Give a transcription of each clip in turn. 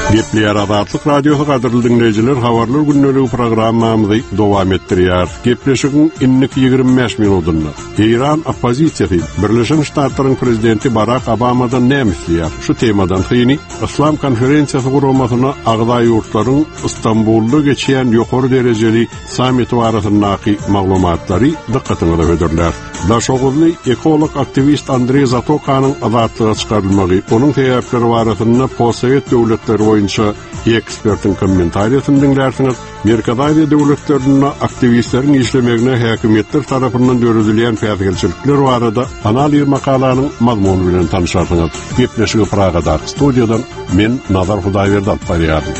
Gepler Azatlyk Radiosu gadyrly dinleyijiler, habarlar günnäli programmamyzy dowam etdirýär. Gepleşigiň innik 25 minutunda İran oppozisiýasy Birleşen Ştatlaryň prezidenti Barack Obamadan nämeslýär? Şu temadan hyny İslam konferensiýasy gurulmasyna agda ýurtlaryň İstanbulda geçýän ýokary derejeli sammiti barasyndaky maglumatlary dikkatyňi höderler. Daşoguzly ekolog aktivist Andrey Zatokanyň azatlyga çykarylmagy, onuň täýäpleri barasynda postsovet döwletleri boýunça ekspertiň kommentariýasyny dinlersiňiz. Merkezi döwletlerinde aktivistlerin işlemegine häkimetler tarapyndan dörüzülýän fäzilçilikler barada analiz makalanyň mazmuny bilen tanışarsınız. Gepleşigi Pragada studiýadan men Nazar Hudaýberdi alyp barýarym.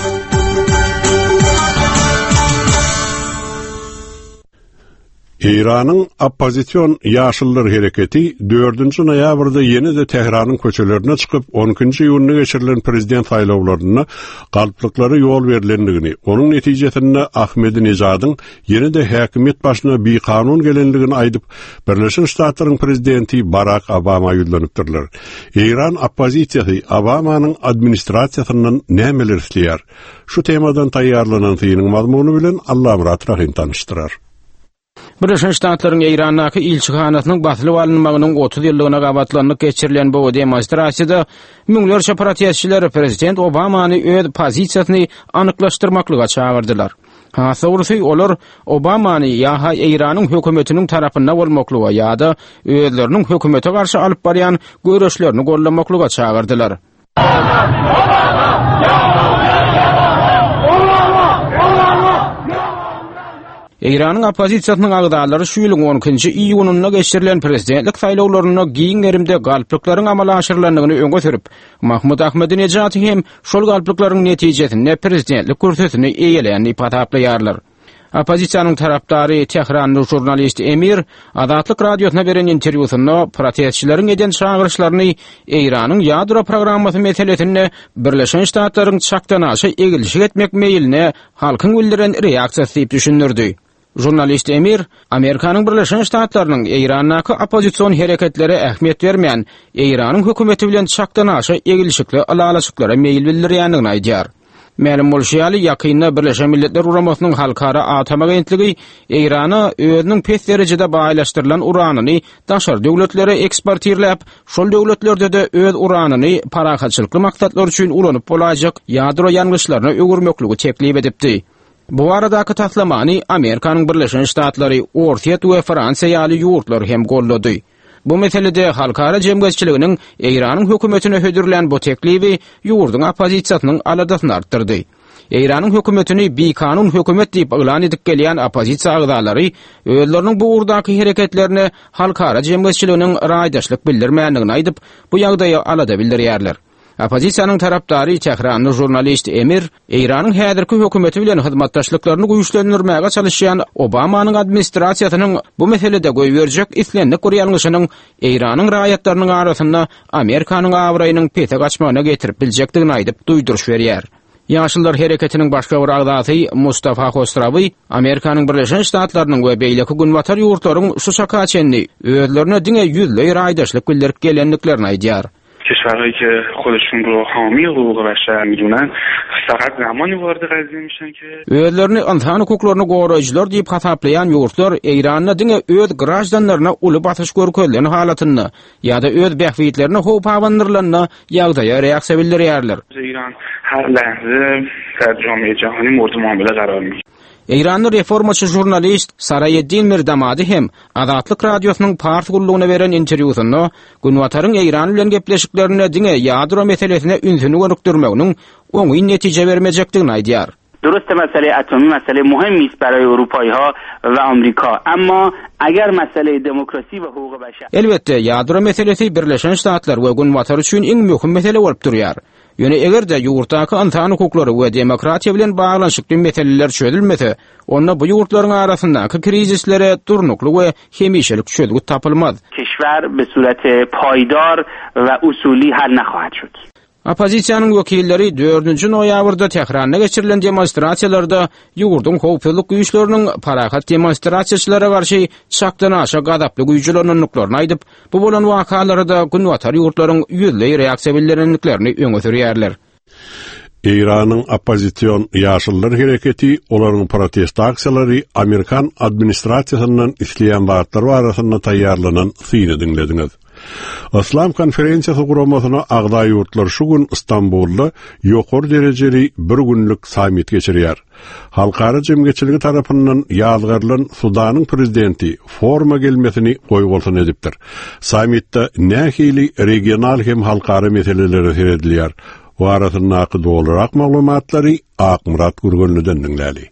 İran'ın oppozisiyon Yaşıllar Hereketi 4. noyabrda yenide Tehran'ın köçelerine çıkıp 12. ýylyna geçirilen prezident saýlawlaryna galplyklary ýol berilendigini, onun netijesinde Ahmedinejad'ın yenide häkimet başyna bir kanun gelenligini aýdyp, Birleşen Ştatlaryň prezidenti Barack Obama ýüzlenipdirler. İran oppozisiýasy Obamanyň administrasiýasyndan nämeler isleýär? Şu temadan taýýarlanan synyň mazmuny bilen Allahyrat Rahim tanıştyrar. Birleşen Ştatlaryň İrandaky ilçihanatynyň batly alınmagynyň 30 ýyllygyna gabatlanyp geçirilen bu demonstrasiýada müňlerçe protestçiler prezident Obamany öz pozisiýasyny anyklaşdyrmaklyga çağırdylar. Hasawrusy olar Obamany ýa-ha İranyň hökümetiniň tarapynda bolmaklyga ýa-da özleriniň hökümete garşy alyp barýan göreşlerini gollamaklyga çağırdylar. İran'ın oppozisiýasynyň agdalary şu ýylyň 12-nji iýununda geçirilen prezidentlik saýlawlaryna giň erimde galplyklaryň amala aşyrylandygyny öňe sürüp, Mahmud Ahmedinejad hem şol galplyklaryň netijesinde prezidentlik kürsüsini eýeleýän ipataplarlar. Oppozisiýanyň tarapdary Tehranly jurnalist Emir Azatlyk radiosyna beren interwýusynda protestçileriň eden çağırışlaryny İranyň ýadro programmasy meselesinde Birleşen Ştatlaryň çakdan aşy egilişik etmek meýiline halkyň bildiren reaksiýasy diýip düşündirdi. Jurnalist Emir, Amerikanyň Birleşen Ştatlarynyň İrandaky oppozisiýon hereketleri ähmiýet bermeýän İranyň hökümeti bilen çakdan aşy egilişikli alalaşyklara meýil bildirýändigini aýdýar. Ma'lum bolşýaly ýakynda Birleşen Milletler Uramasynyň halkara atom agentligi İrana özüniň pes derejede baýlaşdyrylan uranyny daşar döwletlere eksportirläp, şol döwletlerde öz uranyny parahatçylykly maksatlar üçin ulanyp bolajak ýadro ýangyşlaryna öwürmekligi teklip edipdi. Bu aradaky taslamany Amerikanyň Birleşen Ştatlary, Ortiýat we Fransiýa ýaly ýurtlar hem gollady. Bu meselede halkara jemgyýetçiliginiň İranyň hökümetine hödürlen bu teklibi ýurduň oppozisiýasynyň aladasyny artdyrdy. İranyň hökümetini bir kanun hökümet diýip elan edip gelýän oppozisiýa agdalary özleriniň bu urdaky hereketlerine halkara jemgyýetçiliginiň raýdaşlyk bildirmeýändigini aýdyp, bu ýagdaýy alada bildirýärler. Oppozisiýanyň tarapdary Tehranly jurnalist Emir, İranyň häzirki hökümeti bilen hyzmatdaşlyklaryny güýçlendirmäge çalışýan Obamanyň administrasiýasynyň bu meselede goýberjek islendik ýalňyşynyň İranyň raýatlarynyň arasynda Amerikanyň awraýynyň pete gaçmagyna getirip biljekdigini aýdyp duýduruş berýär. Ýaşyllar hereketiniň başga bir agdasy Mustafa Hosrawy, Amerikanyň Birleşen Ştatlarynyň we beýleki günwatar ýurtlaryň şu şakaçenni özlerine diňe ýüzle raýdaşlyk bildirip gelenliklerini aýdýar. کشورهایی که خودشون رو حامی حقوق بشر میدونن فقط زمانی وارد قضیه میشن که özlerini insan hukuklaryny goraýjylar diýip hasaplayan ýurtlar İranyň diňe öz graçdanlaryna uly batyş görkezlen halatyny ýa-da öz bähwitlerini howp awandyrlaryna ýagdaýa reaksiýa bildirýärler. İran her lahze در جامعه جهانی مورد معامله قرار میگیره. İranlı reformaçı jurnalist Sarayeddin Mirdamady hem Azatlyk radiosynyň Pars gullugyna beren interwýusynda Günwataryň İran bilen gepleşiklerine diňe ýadro meselesine ünsüni görükdirmeginiň oňy netije bermejekdigini aýdýar. درست مسئله اتمی مسئله مهمی است برای اروپایی‌ها و آمریکا، اما اگر مسئله دموکراسی و حقوق بشر elbette ýadro meselesi Birleşen Ştatlar we Günwatar üçin iň möhüm mesele bolup durýar. Ýöne egerde ýurtdaky insan hukuklary we demokratiýa bilen baglanşykly meseleler çözülmese, onda bu ýurtlaryň arasyndaky krizislere durnukly we hemişelik çözgü tapylmaz. کشور به صورت پایدار و اصولی حل نخواهد شد. Oppozisiýanyň wekilleri 4-nji noýabrda Tehranda geçirilen demonstrasiýalarda ýurduň howpsuzlyk güýçleriniň parahat demonstrasiýaçylara garşy çakdan aşa gadaply güýçlenýänliklerini aýdyp, bu bolan wakalarda günwatar ýurtlaryň ýüzle reaksiýa bildirenliklerini öňe sürýärler. İran'ın opozisyon Yaşıllar Hareketi olaryň protest aksiýalary Amerikan administrasiýasyndan isleýän wagtlar barasynda taýýarlanan syny dinlediňiz. Islam konferensiýasy guramasyna agda ýurtlar şu gün İstanbulda ýokary derejeli bir günlük samit geçirýär. Halkara jemgyçiligi tarapyndan ýazgyrylan Sudanyň prezidenti forma gelmesini goýgulsyn edipdir. Samitde nähili regional hem halkara meseleleri seredilýär. Bu arasyndaky dolarak maglumatlary Akmurat Gürgönlüden dinläli.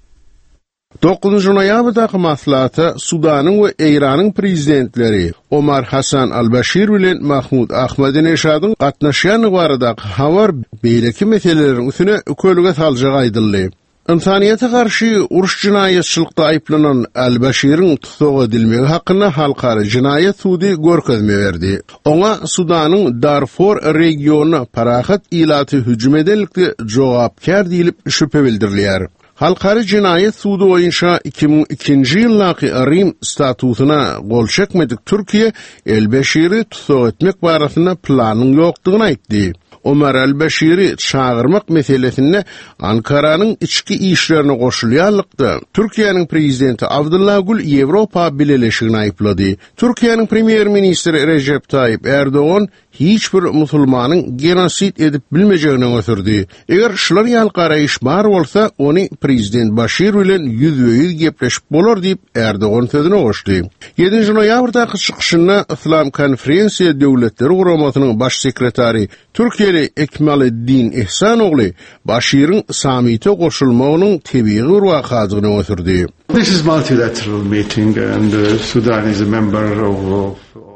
9 noýabrdaky maslahaty Sudanyň we Eýranyň prezidentleri Omar Hasan al-Bashir bilen Mahmud Ahmedinejad'yň gatnaşýany baradaky hawar beýleki meseleleriň üstüne ökölüge saljagy aýdyldy. İnsaniýete garşy uruş jinaýetçilikde aýplanan al-Bashir'in tutsak edilmegi hakkında halkara jinayet sudy görkezme berdi. Oňa Sudanyň Darfur regionuna parahat ilaty hüjüm edenlikde jogapkar diýilip şüphe bildirilýär. Halkara jinayet sudy boýunça 2002-nji ýyllaky Rim statusyna gol çekmedik Türkiýe el-Bashir'i tutsak etmek barasynda planyň ýokdugyny aýtdy. Omar al-Bashir'i çağırmak meselesinde Ankara'nın içki işlerine koşulýarlykda Türkiýanyň prezidenti Abdullah Gül Ýewropa Birleşigini aýplady. Türkiýanyň premier ministri Recep Tayyip Erdoğan hiç bir musulmanyň genosit edip bilmejegini öňürdi. Eger şular ýalkara iş bar bolsa, ony prezident Bashir bilen ýüzbeýüz gepleşip bolar diýip Erdoğan sözüne goşdy. 7 noýabrdaky çykyşynda İslam konferensiýa döwletleri guramasynyň baş sekretary Türkiýeli Ekmeleddin Ihsanogly Bashir'in samite goşulmagynyň tebii bir wakadyny öňürdi. This is multilateral meeting and Sudan is a member of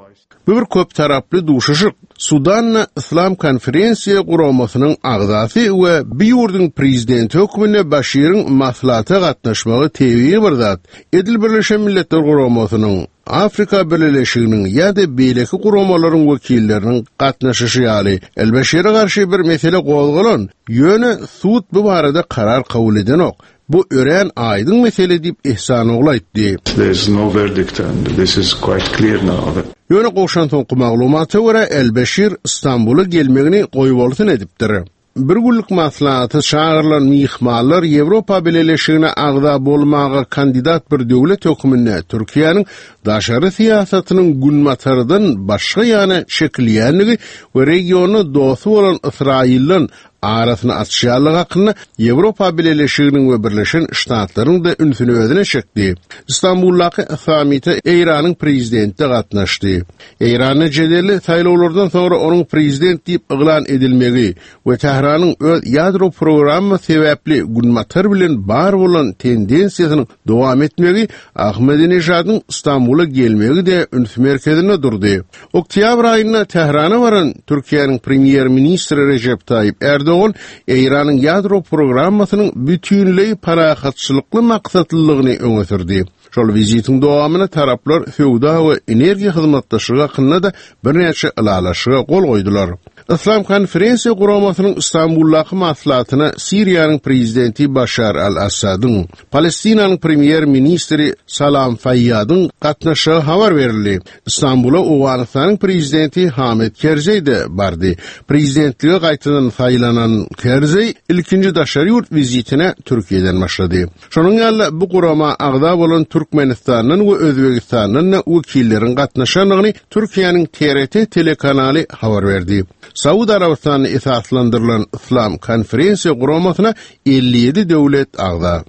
Bu bir köp taraply duşuşyk. Sudanna İslam konferensiýa guramasynyň agzasy we bir ýurdyň prezidenti hökmüne Bashir'in maslahaty gatnaşmagy tebii bir zat. Edil Birleşen Milletler guramasynyň Afrika Birleşiginiň ýa-da beýleki guramalaryň wekilleriniň gatnaşyşy ýaly el-Bashir'e garşy bir mesele gozgalan ýöne sud bu barada karar kabul edenok. Bu ören aydın mesele diýip Ihsanogly aýtdy. There is no verdict and this is quite clear now. Ýöne goşan soňky maglumaty görä el-Bashir İstanbul'a gelmegini goýbolsyn edipdir. Bir günlük maslahaty çağırılan mihmanlar Ýewropa Birleşigine agda bolmaga kandidat bir döwlet hökmüne Türkiýanyň daşary siýasatynyň günmatardan başga ýany şekillenligi we regiony dostu bolan Israilden arasyny açýarlyk hakynda Ýewropa Birleşiginiň we Birleşen Ştatlaryň da ünsüni özüne çekdi. İstanbuldaky samite Eýranyň prezidenti gatnaşdy. Eýranyň jedeli saýlawlardan soňra onuň prezident diýip yglan edilmegi we Tehranyň öz ýadro programy sebäpli günmatar bilen bar bolan tendensiýasyny dowam etmegi Ahmedinejad'yň İstanbul'a gelmegi de üns merkezine durdy. Oktyabr aýynda Tehrana baran Türkiýanyň premier ministri Recep Tayyip Erdoğan Eýranyň ýadro programasynyň bütünleý parahatçylykly maksatlylygyny öňe sürdi. Şol vizitiň dowamyna taraplar feowda we energiýa hyzmatdaşlygy hakynda da bir näçe ilalaşyga gol goýdular. İslam konferensiýa guramasynyň İstanbuldaky maslahatyna Siriýanyň prezidenti Bashar al-Assadyň, Palestinanyň premier ministri Salam Fayyadyň gatnaşygy habar berildi. İstanbul'a Owganystanyň prezidenti Hamid Karzai de bardy. Prezidentlige gaýtadan saýlanan Karzai ilkinji daşary ýurt vizitine Türkiýeden başlady. Şonuň ýaly bu gurama agda bolan Türkmenistanyň we Özbegistanyň wekilleriň gatnaşanyny Türkiýanyň TRT telekanaly habar berdi. Saudi Arabistanı esaslandırılan İslam konferensiýa guramasyna 57 döwlet agda.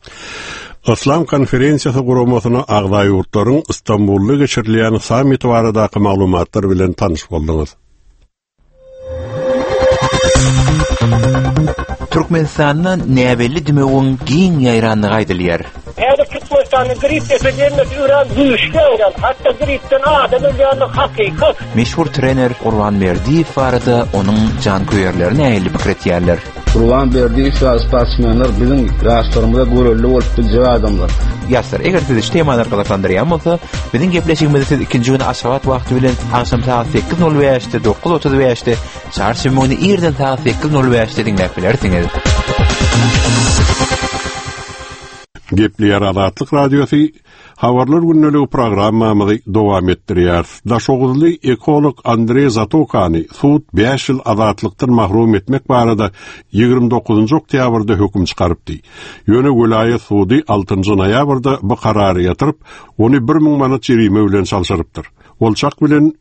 İslam konferensiýasy guramasyna agda ýurtlaryň İstanbulda geçirilýän samit baradaky maglumatlar bilen tanyş boldyňyz. Türkmenistanyň näbelli dimegiň giň ýaýranlygy aýdylýar. Hadi Türkmenistan'ın grip epidemiyesi İran düşüşken, hatta gripten adam öldüğünün hakikat. Meşhur trener Urvan Berdiýew barada onun can köýerlerini äýli pikretýärler. Urvan Berdiýew sportsmenler bizim ýaşlarymyza görelli bolup bilýär adamlar. Ýaşlar, eger siz temalar gyzyklandyrýan bolsa, biziň gepleşigimizi ikinji güni aşagat wagty bilen akşam saat 8:05-de 9:35-de çarşamba günü erden saat 8:05-de dinläp bilersiňiz. Gepliyar Azatlyk Radiosu Havarlar günneligi programmamyzy dowam etdirýär. Daşoğuzly ekolog Andrey Zatokany suud 5 ýyl azatlykdan mahrum etmek barada 29 oktýabrda höküm çykarypdy. Ýöne vilayet suudy 6 noýabrda bu karary ýatyryp, ony 1000 manat jerime bilen çalşarypdyr. Olçak bilen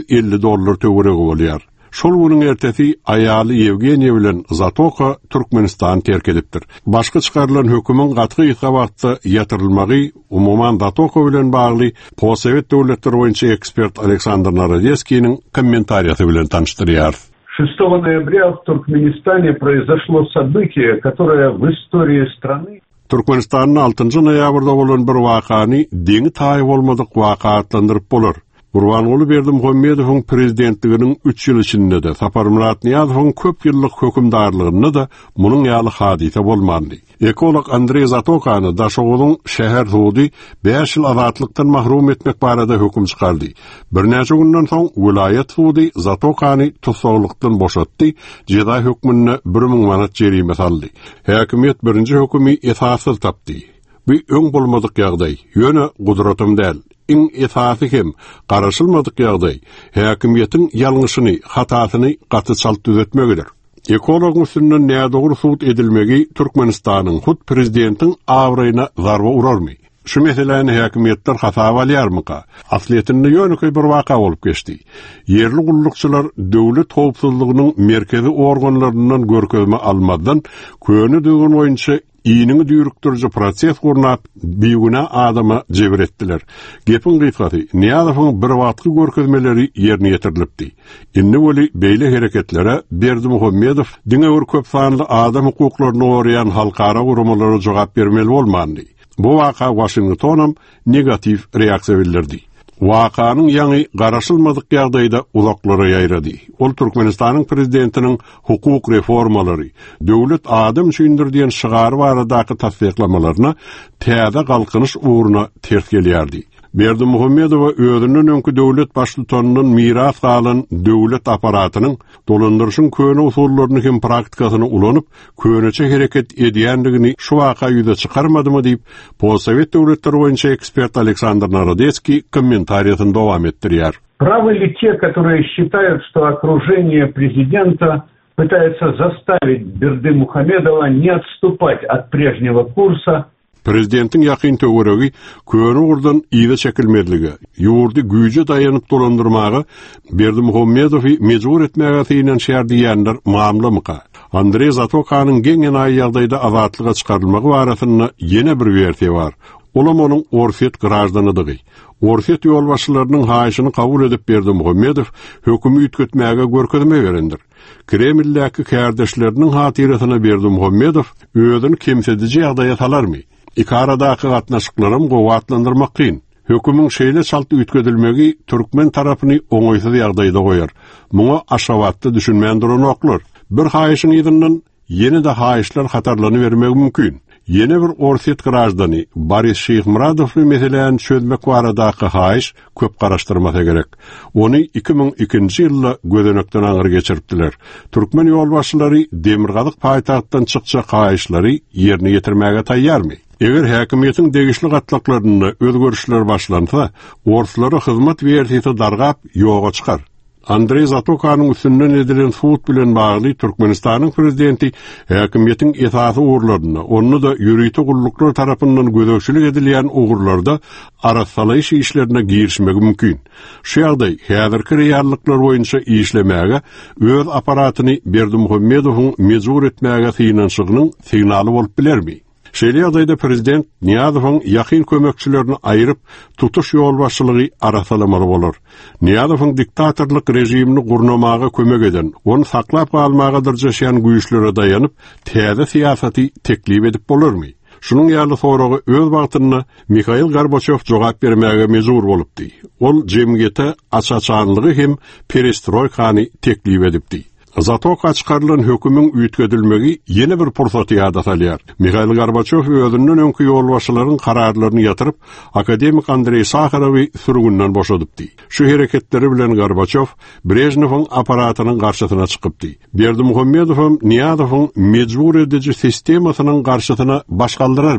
$350 töweregi bolýar. Şol günün ertesi ayaly Yevgeniya bilen Zatoka Türkmenistan terk edipdir. Başga çykarylan hökümün gatgy ýetgewagtda ýatyrylmagy umuman Zatoka bilen bagly Possovet döwletleri boýunça ekspert Aleksandr Narodetskiyň kommentariýasy bilen tanıştyrýar. 6 ноября в Туркменистане произошло событие, которое в истории страны Türkmenistanyň 6 noýabrda bolan bir wakany deňi taýyp bolmadyk waka atlandyryp bolar. Gurbanguly Berdimuhammedowyň prezidentliginiň 3 ýyl içinde de Sapar Murat Niýazowyň köp ýyllyk hökümdarlygyny da munyň ýaly hadise bolmandy. Ekolog Andrey Zatokany Daşoğuzyň şäher suudy 5 ýyl azatlykdan mahrum etmek barada höküm çykardy. Bir näçe günden soň vilayet suudy Zatokany tutsaqlykdan boşatdy, jeda hökmüne 1000 manat jerime saldy. Häkimet birinji hökümi esasyz tapdy. Bu öň bolmadyk ýagdaý, ýöne gudratum däl. İň esasy hem garaşylmadyk ýagdaý häkimiýetiň ýalňyşyny, hatasyny gaty çalt düzetmegidir. Ekolog üstünden nädogry suud edilmegi Türkmenistanyň hut prezidentiň awraýyna zarba urarmy? Şu meseleni häkimetler hasaba alýarmyka? Asliýetinde ýöneköy bir waka bolup geçdi. Yerli gullukçylar döwlet howpsuzlygynyň merkezi organlaryndan görkezme almadan köni düýün boýunça iyiniňi düýrükdirji proses gurnap biýguna adama jebir etdiler. Gepin gysgasy, Niýazowyň bir wagtky görkezmeleri ýerine ýetirilipdi. Indi boli beýle hereketlere Berdimuhammedow diňe bir köp sanly adam hukuklaryny goraýan halkara gurumlara jogap bermeli bolmandy. Bu waka Washingtonam negativ reaksiýa bildirdi. Wakanyň ýaňy garaşylmadyk ýagdaýda uzaklara ýaýrady. Ol Türkmenistanyň prezidentiniň hukuk reformalary, döwlet adam düşündirdiýen şygary baradaky tasdiqlamalaryna täze galkynyş uğruna ters gelýärdi. Berdimuhammedow özünden öňkü döwlet başlygynyň miras galan döwlet aparatynyň dolandyrşyň köne usullaryny hem praktikasyny ulanyp, köneçe hereket edýändigini şu waka ýüze çykarmadymy diýip, Possovet döwletleri boýunça ekspert Aleksandr Narodetskiy kommentariýasyny dowam etdirýär. Правы ли те, которые считают, что окружение президента пытается заставить Бердимухамедова не отступать от прежнего курса? Prezidentin ýakyn töweregi köni urdan ýyda çekilmedligi, ýurdy güýje daýanyp dolandyrmagy Berdimuhammedowy mejbur etmäge täýinen şäherdiýänler mamlamyka. Andrey Zatokanyň geňen ýagdaýda azatlyga çykarylmagy barasyna ýene bir versiýa bar. Olam onuň Orfet grajdanydygy. Orfet ýolbaşçylarynyň haýyşyny kabul edip Berdimuhammedow hökümi ütgetmäge görkezme berendir. Kremldäki kärdeşleriniň hatyrasyna Berdimuhammedow özüni kimsediji ýagdaýa salarmy? İkaradaky gatnaşyklarym gowatlandyrmak kyn. Hökümüň şeýle çalt ütgedilmegi türkmen tarapyny oňaýsyz ýagdaýda goýar. Muňa aşawatly düşünmän duran oklar. Bir haýyşyň ýygynyň ýene-de haýyşlar hatarlany bermegi mümkin. Yeni bir Orfet grajdany Boris Şeýhmuradow meselen çözmek baradaky haýyş köp garaşdyrmasa gerek. Ony 2002-nji ýylda gözenekden aňyr geçiripdiler. Türkmen ýolbaşçylary Demirgazyk paýtagtdan çykjak haýyşlary ýerine ýetirmäge taýýarmy? Eger häkimiýetiň degişli gatlaklaryna özgörüşler başlansa, orslary hyzmat berýärse dargap ýoga çykar. Andrey Zatokanyň üstünden edilen suud bilen bagly Türkmenistanyň prezidenti häkimiýetiň esasy uğurlaryna, onu da ýürüýti gulluklar tarapyndan gödökçilik edilýän ugurlarda arasalyş işlerine girişmegi mümkin. Şu ýagdaý häzirki reallyklar boýunça işlemäge öz aparatyny Berdimuhammedowyň mejbur etmäge synanşygynyň signaly bolup bilermi? Şeýle ýagdaýda prezident Niýazowyň ýakyn kömekçilerini aýryp tutuş ýolbaşçylygy arasalamaly bolar. Niýazowyň diktatorlyk rejimini gurnamaga kömek eden, onu saklap galmaga dyrjaşýan güýçlere daýanyp, täze siýasaty teklip edip bolarmy? Şunun ýaly soragy öz wagtyny Mikhail Gorbaçow jogap bermäge mejbur bolupdy. Ol jemgyýete açaçanlygy hem perestroykany teklip edipdi. Zatoka çykarylan hökümüň ütgedilmegi ýene bir pursat ýada salýar. Mikhail Gorbaçow özünden öňkü ýolbaşçylaryň kararlaryny ýatyryp, akademik Andrey Sakharowy sürgünden boşadypdy. Şu hereketleri bilen Gorbaçow Brejnewiň aparatynyň garşysyna çykypdy. Berdimuhammedow Niýazowyň mejbur edici sistemasynyň garşysyna baş galdyrarmy?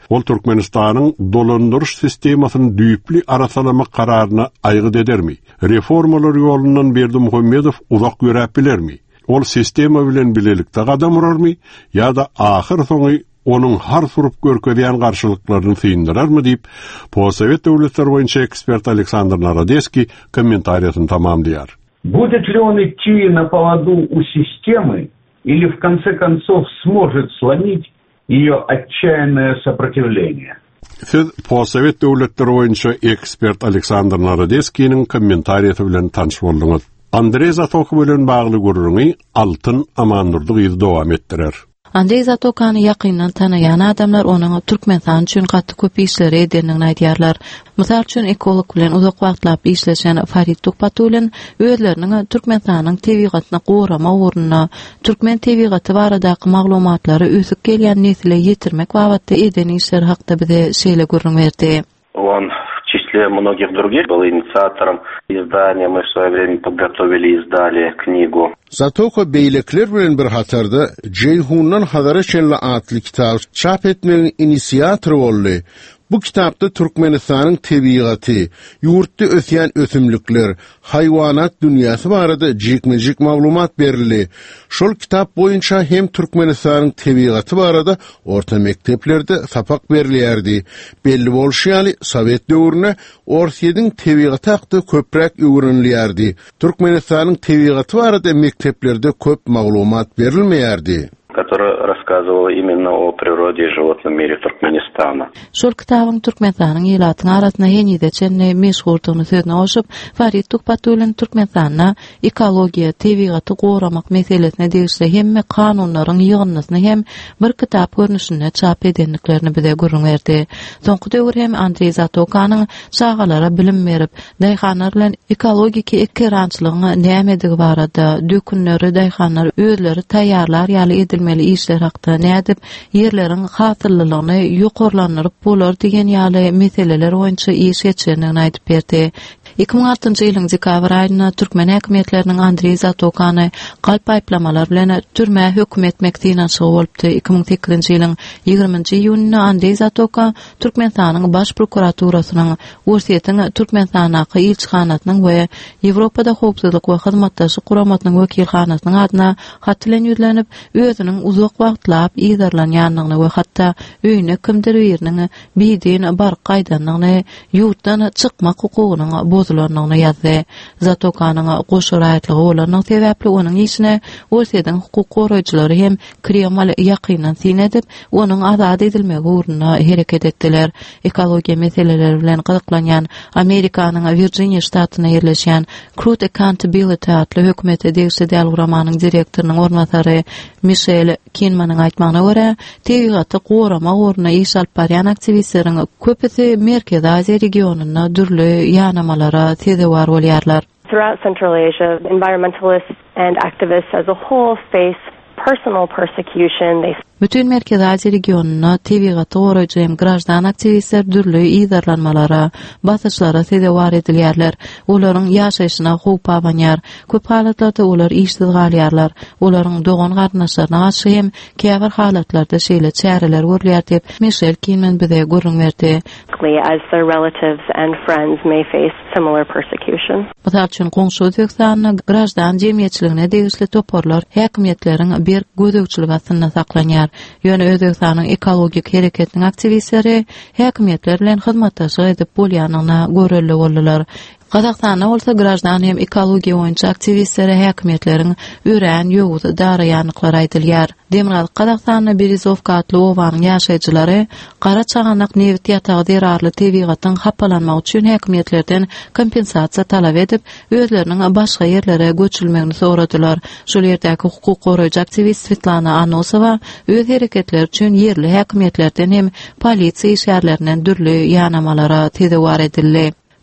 Ol Türkmenistanyň dolandyryş sistemasyny düýpli arasalamak kararyna aýgy edermi? Reformalar ýolundan Berdimuhammedow uzak ýörep bilermi? Ol sistema bilen bilelikde gadam urarmy ýa-da ahyr soňy onun har surup görkezýän garşylyklaryny syndyrarmy diýip Possovet döwletleri boýunça ekspert Aleksandr Narodeski kommentariýasyny tamamlaýar. Будет ли он идти на поводу у системы или в конце концов сможет сломить ее отчаянное сопротивление? Siz Possovet döwletleri boýunça ekspert Aleksandr Narodeski'nin kommentariýasy bilen tanış boldyňyz. Andrey Zatok bilen bagly gurulmagy altyn amandyrdygy dowam etdirer. Andrey Zatokany ýakyndan tanaýan adamlar onuň Türkmenistan üçin gatty köp işleri edenligini aýdýarlar. Mysal üçin ekolog bilen uzak wagtlap işleşen Farid Tokpatulyn özleriniň Türkmenistanyň tebigatyny gorama uğruna Türkmen tebigaty baradaky maglumatlary ösüp gelýän nesile ýetirmek babatda eden işler hakda bize şeýle görüň berdi. Он в числе многих других был инициатором издания. Мы в свое время подготовили и издали книгу. Zatoko beýlekler bilen bir hatarda Ceyhundan Hadara şenli adly kitap çap etmenin inisiatory boldy. Bu kitapda Türkmenistanyň tebigaty, ýurtda ösýän ösümlikler, haýwanat dünýäsi barada jekmejik maglumat berildi. Şol kitap boýunça hem Türkmenistanyň tebigaty barada orta mekteplerde sapak berilýärdi. Belli bolşýaly Sowet döwrüne Orsiýeň tebigaty hakda köprek öwrenilýärdi. Türkmenistanyň tebigaty barada mekteplerde köp maglumat berilmeýärdi. Который рассказывал именно о природе и животном мире Туркменистана. Şol kitabyň Türkmenistanyň ýylatyň arasyna ýeni-de çenne meşhurdygyny sözüne goşup, Farid Tokpatulyn Türkmenistana ekologiýa, tebigaty goramak meselesine degişli hemme kanunlaryň ýygynyny hem bir kitap görnüşinde çap edenliklerini bize görüň berdi. Soňky döwür hem Andrey Zatokanyň şagalara bilim berip, daýhanlar bilen ekologik ekrançylygyny nämetigi barada dökünleri daýhanlar özleri taýýarlar ýaly edilmeli işler hakda nädip ýerleriň hatyrlylygyny ýokarlandyrıp bolar diýen ýaly meseleler boýunça iş geçenini aýdyp berdi. 2006-njy ýylyň dekabr aýynda Türkmen häkimetleriniň Andrey Zatokany galp aýplamalar bilen türme hökm etmekden çygyp bolupdy. 2008-njy ýylyň 20-njy iýunynda Andrey Zatoka Türkmenistanyň baş prokuraturasynyň Orsiýetiň Türkmenistanaky ilçihanatynyň we Ýewropada howpsuzlyk we hyzmatdaşyk guramatynyň wekilhanasynyň adyna hat bilen ýüzlenip özüniň uzak wagtlap ýydarlanýanlygyny we hatda öýüne kimdir berýärniň biýdin bar gaýdanlygyny ýurtdan çykmak hukugynyň bozulanlygyny ýazdy. Zatokanyň goşuraýatlygy bolanyň sebäpli onuň işine Orsiýeň hukuk goraýjylary hem Kreml ýakyndan sinedip onuň azad edilmegi uğruna hereket etdiler. Ekologiýa meseleleri bilen gyzyklanýan Amerikanyň Virginia ştatyna ýerleşýän Crude Accountability adly hökümete degişli dälguramanyň direktorynyň ornatary Michel Kinmanyň aýtmagyna görä, tebigaty gorama uğruna iş alyp barýan aktivistleriň köpüsi Merkez Aziýa regionuna dürli ýanamalara tezewar bolýarlar. Throughout Central Asia, environmentalists and activists as a whole face personal persecution. Bütün Merkez Aziýa regionuna tebigaty goraýjy hem grajdan aktivistler dürli ýydarlanmalara, basyşlara sebäp edilýärler. Olaryň ýaşaýyşyna howp abanýar. Köp halatlarda olar işsiz galýarlar. Olaryň dogan garnaşlaryna garşy hem käbir halatlarda şeýle çäreler görülýär diýip Michel Kinman bize görüň berdi. As their relatives and friends may face similar persecution. Mysal üçin goňşy Özbekistanyň grajdan jemgyýetçiligine degişli toparlar häkimetleriň bir gözegçilik astyna saklanýar. Ýöne Özbekistanyň ekologik hereketiniň aktivistleri häkimetler bilen hyzmatdaşyk edip bolýanyna görelli boldylar. Gazakstanda bolsa grajdan hem ekologiýa boýunça aktivistleri häkimetleriň ürän ýowuz daraýanlyklary aýdylýar. Demirel Gazakstanyň Berizovka adly owanyň ýaşaýjylary Gara Çaganak neft ýatagy derarly tebigatyň hapalanmagy üçin häkimetlerden kompensasiýa talap edip özleriniň başga ýerlere göçülmegini soradylar. Şol ýerdäki hukuk goraýjy aktivist Svetlana Anosowa öz hereketleri üçin ýerli häkimetlerden hem polisiýa işgärlerinden dürli ýanamalara tezewar edildi.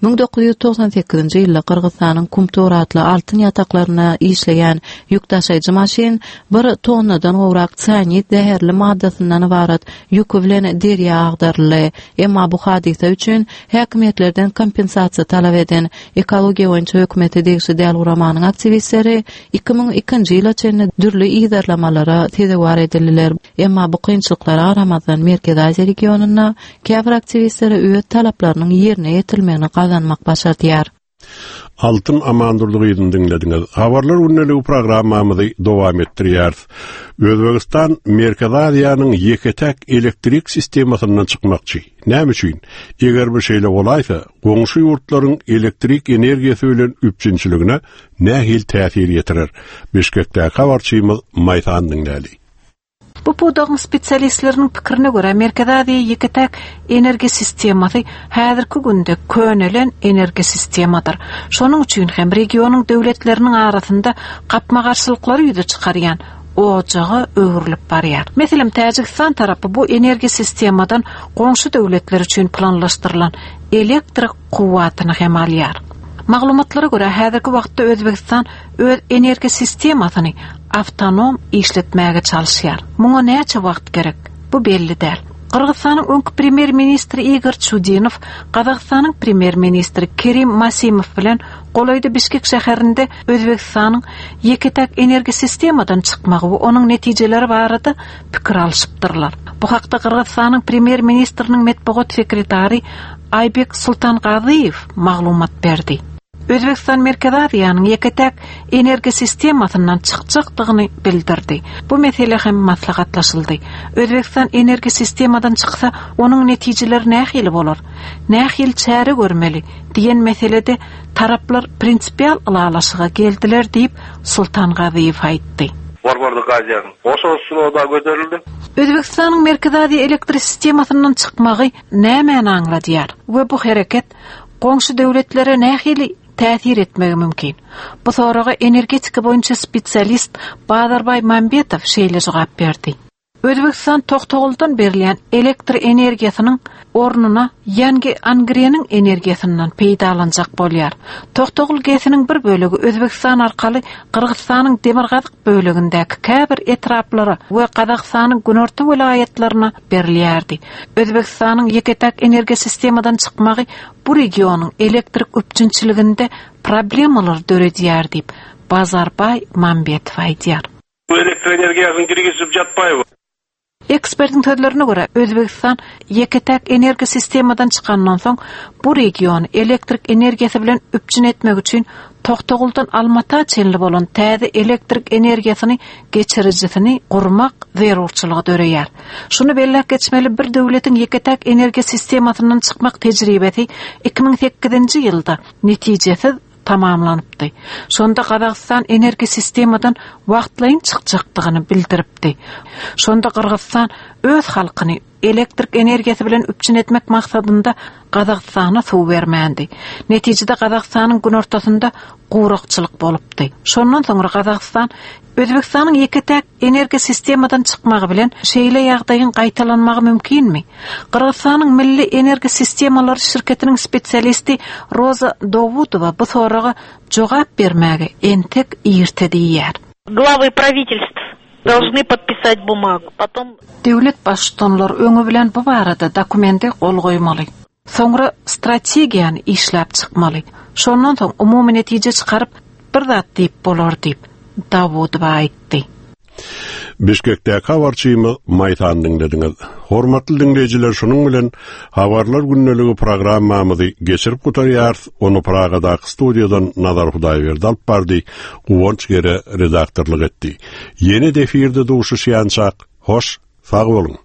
1998-nji ýylda Kyrgyzstanyň Kumtoratly altyn ýataklaryna işleýän ýük taşyjy maşin 1 tonnadan gowrak çanit däherli maddasyndan ibarat ýük bilen derýa agdarly. Emma bu hadisa üçin häkimetlerden kompensasiýa talap eden ekologiýa boýunça hökümete degişli däl uramanyň aktivistleri 2002-nji ýyla çenli dürli ýygdarlamalara tezewar edildiler. Emma bu kynçylyklara garamazdan Merkez Aziýa regionuna käbir aktivistleri öz talaplarynyň ýerine ýetilmegini kazanmak başardyar. Altın amandurlygy dinlediňiz. Habarlar günneligi programmamyzy dowam etdirýär. Özbegistan Merkez Aziýanyň ýeketek elektrik sistemasynyň çykmakçy. Näme üçin? Eger bir şeýle bolaysa, goňşy ýurtlaryň elektrik energiýasy bilen üpçünçiligine nähil täsir ýetirer. Bişkekde habarçymyz Maýtan dinläli. Bu podagyn spesialistleriniň pikirine görä Merkez Aziýa ýeketek energiýa sistemasy häzirki günde könelen energiýa sistemadyr. Şonuň üçin hem regionyň döwletleriniň arasynda gapma garşylyklary ýüze çykarýan ojagy öwrülip barýar. Meselem Täjikistan tarapy bu energiýa sistemadan goňşy döwletler üçin planlaşdyrylan elektrik kuwatyny hem alýar. Maglumatlara görä häzirki wagtda Özbegistan öz energiýa sistemasyny avtonom işletmäge çalışýar. Muňa näçe wagt gerek? Bu belli däl. Kırgızstanyň öňkü premier ministri Igor Chudinov, Kazakstanyň premier ministri Kerim Masimov bilen Golaýda Bişkek şäherinde Özbegistanyň ýeketek energiýa sistemadan çykmagy we onuň netijeleri barada pikir alşypdyrlar. Bu hakda Kırgızstanyň premier ministriniň metbuat sekretary Aybek Sultangaziýew maglumat berdi. Özbekistan Merkez Aziýanyň ýeketek energiýa sistemasynyň çykjakdygyny bildirdi. Bu mesele hem maslahatlaşyldy. Özbekistan energiýa sistemadan çyksa, onuň netijeleri nähili bolar? Nähil çäre görmeli diýen meselede taraplar prinsipial alalaşyga geldiler diýip Sultangaziýew aýtdy. Barbardyk Aziýanyň oşosuna da göterildi. Özbekistanyň Merkez Aziýa elektrik sistemasynyň çykmagy nämäni aňladýar we bu hereket goňşy döwletlere nähili täsir etmegi mümkin. Bu soraga energetika boýunça spesialist Bazarbay Mambetow şeýle jogap berdi. Özbekistan Toqtoguldan berilýän elektr energiýasynyň ornuna ýangi Angriýanyň energiýasynyň peýdalanjak bolýar. Toqtogul geziniň bir bölegi Özbekistan arkaly Kyrgyzstanyň Demirgazyk bölegindäki käbir etraplara we Kazakstanyň günorta vilayatlaryna berilýärdi. Özbekistanyň ýeketek energiýa sistemadan çykmagy bu regionyň elektrik üpçünçiliginde problemalar döredýär diýip Bazarbay Mambetow aýdýar. Bu elektr energiýasyny girgizip jatpaýby. Ekspertin sözlerine göre Özbekistan ýeketek energiýa sistemadan çykandan soň bu region elektrik energiýasy bilen üpçün etmek üçin Toqtoguldan Almata çenli bolan täze elektrik energiýasyny geçiricisini gurmak zerurçylygy döreýär. Şunu bellek geçmeli, bir döwletiň ýeketek energiýa sistemasynyň çykmak tejribesi 2008-nji ýylda netijesiz tamamlanypdy. Şonda Kazakistan energiýa sistemadan wagtlaýyn çykjakdygyny bildiripdi. Şonda Kyrgyzstan öz halkyny elektrik energiýasy bilen üpçün etmek maksadynda Kazakstana suw bermändi. Netijede Kazakstanyň gün ortasynda gurukçylyk bolupdy. Şondan soňra Kazakistan Özbekistanyň ýeketek energiýa sistemadan çykmagy bilen şeýle ýagdaýyň gaýtalanmagy mümkinmi? Kyrgyzstanyň Milli Energiýa Sistemalary şirketiniň spesialisti Roza Dovutowa bu soraga jogap bermäge entek ýertedi diýär. Главы правительств должны подписать бумагу. Потом Döwlet başçylar öňü bilen bu barada dokumente gol goýmaly. Soňra strategiýany işläp çykmaly. Şondan soň umumy netije çykaryp bir zat diýip bolar diýip Davutow aýtdy. Bişkekdäki habarçymy Maýtan dinlediňiz. Hormatly dinleýijiler, şonuň bilen habarlar günneligi programmamyzy geçirip gutarýar. Onu Pragadaky studiýadan Nazar Hudaýberdi alyp bardy. Guwanç gere redaktorlyk etdi. Ýeni defirde duşuşýançak. Hoş, sag bolun.